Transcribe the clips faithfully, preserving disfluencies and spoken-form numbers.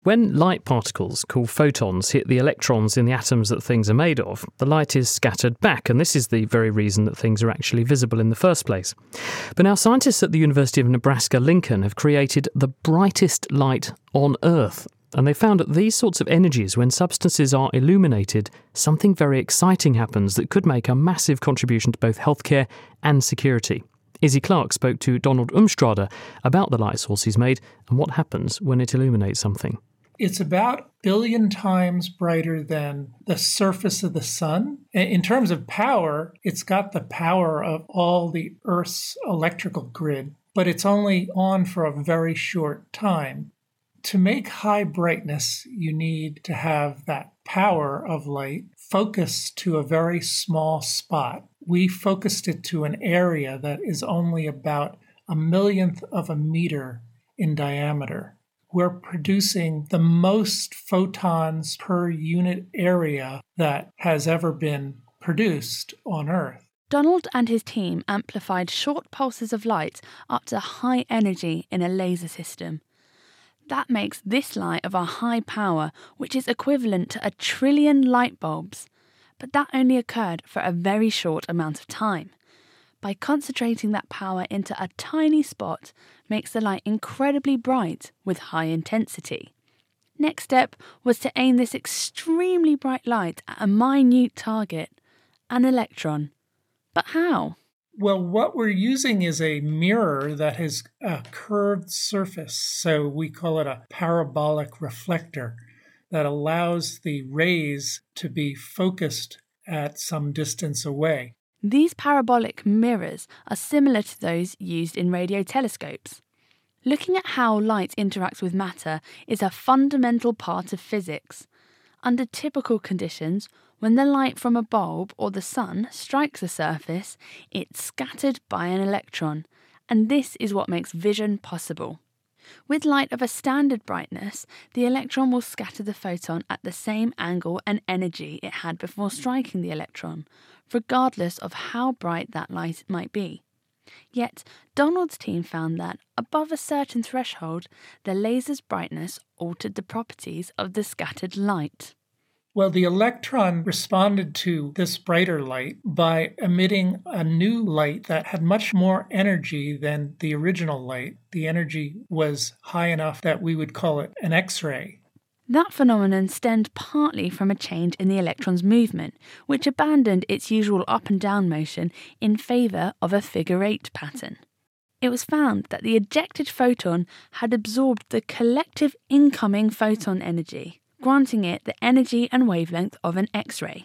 When light particles, called photons, hit the electrons in the atoms that things are made of, the light is scattered back, and this is the very reason that things are actually visible in the first place. But now scientists at the University of Nebraska-Lincoln have created the brightest light on Earth, and they found that these sorts of energies, when substances are illuminated, something very exciting happens that could make a massive contribution to both healthcare and security. Izzy Clark spoke to Donald Umstrada about the light source he's made and what happens when it illuminates something. It's about a billion times brighter than the surface of the sun. In terms of power, it's got the power of all the Earth's electrical grid, but it's only on for a very short time. To make high brightness, you need to have that power of light focused to a very small spot. We focused it to an area that is only about a millionth of a meter in diameter. We're producing the most photons per unit area that has ever been produced on Earth. Donald and his team amplified short pulses of light up to high energy in a laser system. That makes this light of a high power, which is equivalent to a trillion light bulbs. But that only occurred for a very short amount of time. By concentrating that power into a tiny spot makes the light incredibly bright with high intensity. Next step was to aim this extremely bright light at a minute target, an electron. But how? Well, what we're using is a mirror that has a curved surface, so we call it a parabolic reflector that allows the rays to be focused at some distance away. These parabolic mirrors are similar to those used in radio telescopes. Looking at how light interacts with matter is a fundamental part of physics. Under typical conditions, when the light from a bulb or the sun strikes a surface, it's scattered by an electron, and this is what makes vision possible. With light of a standard brightness, the electron will scatter the photon at the same angle and energy it had before striking the electron, regardless of how bright that light might be. Yet, Donald's team found that, above a certain threshold, the laser's brightness altered the properties of the scattered light. Well, the electron responded to this brighter light by emitting a new light that had much more energy than the original light. The energy was high enough that we would call it an X-ray. That phenomenon stemmed partly from a change in the electron's movement, which abandoned its usual up and down motion in favour of a figure-eight pattern. It was found that the ejected photon had absorbed the collective incoming photon energy, granting it the energy and wavelength of an X-ray.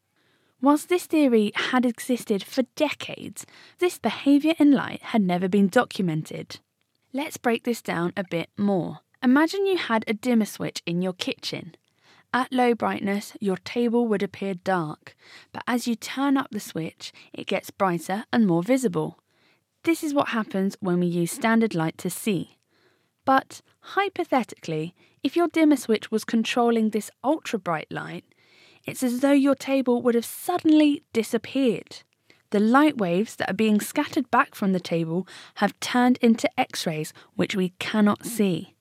Whilst this theory had existed for decades, this behaviour in light had never been documented. Let's break this down a bit more. Imagine you had a dimmer switch in your kitchen. At low brightness, your table would appear dark, but as you turn up the switch, it gets brighter and more visible. This is what happens when we use standard light to see. But, hypothetically, if your dimmer switch was controlling this ultra-bright light, it's as though your table would have suddenly disappeared. The light waves that are being scattered back from the table have turned into X-rays, which we cannot see.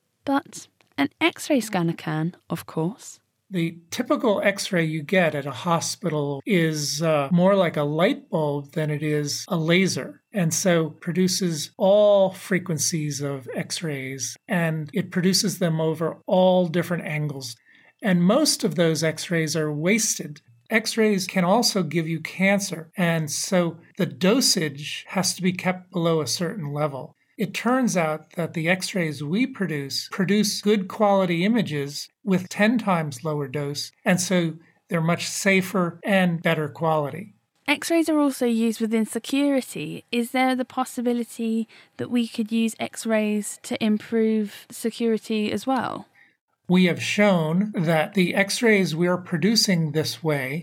But an X-ray scanner can, of course. The typical X-ray you get at a hospital is uh, more like a light bulb than it is a laser, and so produces all frequencies of X-rays, and it produces them over all different angles. And most of those X-rays are wasted. X-rays can also give you cancer, and so the dosage has to be kept below a certain level. It turns out that the X-rays we produce produce good quality images with ten times lower dose, and so they're much safer and better quality. X-rays are also used within security. Is there the possibility that we could use X-rays to improve security as well? We have shown that the X-rays we are producing this way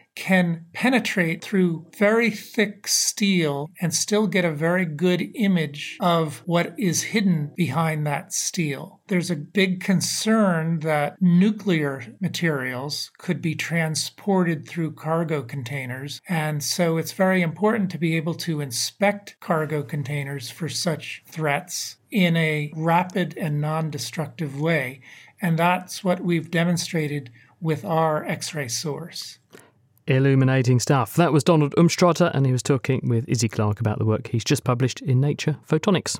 can penetrate through very thick steel and still get a very good image of what is hidden behind that steel. There's a big concern that nuclear materials could be transported through cargo containers, and so it's very important to be able to inspect cargo containers for such threats in a rapid and non-destructive way. And that's what we've demonstrated with our X-ray source. Illuminating stuff. That was Donald Umstrater, and he was talking with Izzy Clark about the work he's just published in Nature Photonics.